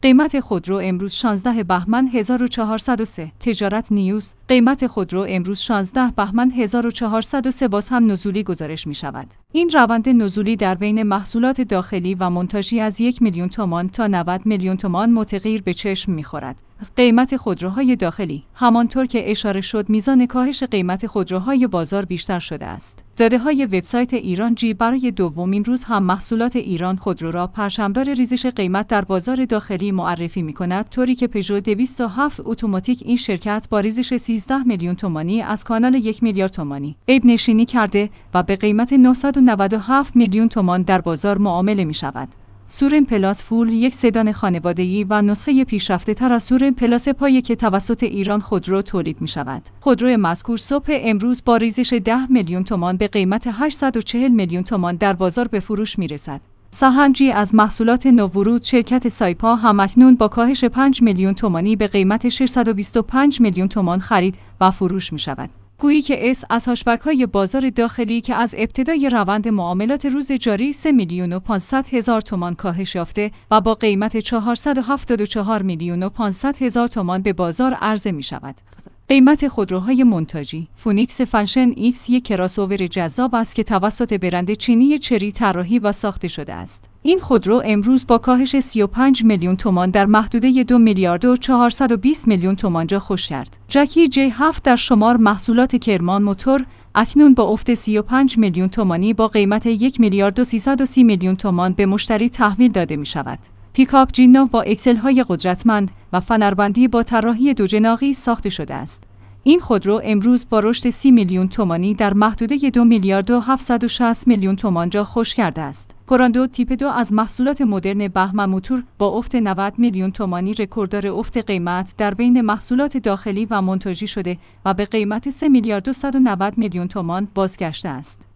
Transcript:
قیمت خودرو امروز 16 بهمن 1403. تجارت نیوز. قیمت خودرو امروز 16 بهمن 1403 باز هم نزولی گزارش می شود. این روند نزولی در بین محصولات داخلی و منتجی از 1 میلیون تومان تا 90 میلیون تومان متغیر به چشم می خورد. قیمت خودروهای داخلی. همانطور که اشاره شد، میزان کاهش قیمت خودروهای بازار بیشتر شده است. داده‌های وبسایت ایرانجی برای دومین روز هم محصولات ایران خودرو را پرچمدار ریزش قیمت در بازار داخلی معرفی می‌کند، طوری که پژو 207 اتوماتیک این شرکت با ریزش 13 میلیون تومانی از کانال 1 میلیارد تومانی عیب نشینی کرده و به قیمت 997 میلیون تومان در بازار معامله می‌شود. سورن پلاس فول، یک سدان خانوادگی و نسخه پیشرفته تر از سورن پلاس پایه که توسط ایران خودرو تولید می شود. خودرو مذکور صبح امروز با ریزش 10 میلیون تومان به قیمت 840 میلیون تومان در بازار به فروش می رسد. سهنجی از محصولات نوورود شرکت سایپا همکنون با کاهش 5 میلیون تومانی به قیمت 625 میلیون تومان خرید و فروش می شود. گویی که از هاشبک‌های بازار داخلی که از ابتدای روند معاملات روز جاری 3 میلیون و 500 هزار تومان کاهش یافته و با قیمت 474 میلیون و 500 هزار تومان به بازار عرضه می شود. قیمت خودروهای منتجی. فونیکس فنشن ایکس یک کراس‌اوور جذاب است که توسط برند چینی چری طراحی و ساخته شده است. این خودرو امروز با کاهش 35 میلیون تومان در محدوده 2 میلیارد و 420 میلیون تومان جا خوش کرد. جکی جی 7 در شمار محصولات کرمان موتور اکنون با افت 35 میلیون تومانی با قیمت 1 میلیارد و 330 میلیون تومان به مشتری تحویل داده می شود. پیکاپ جی9 با اکسل‌های قدرتمند و فنربندی با طراحی دوجناقی ساخته شده است. این خودرو امروز با رشد 30 میلیون تومانی در محدوده 2 میلیارد و 760 میلیون تومان جا خوش کرده است. کوراندو تیپ 2 از محصولات مدرن بهمن موتور با افت 90 میلیون تومانی رکورددار افت قیمت در بین محصولات داخلی و منتجی شده و به قیمت 3 میلیارد و 190 میلیون تومان بازگشته است.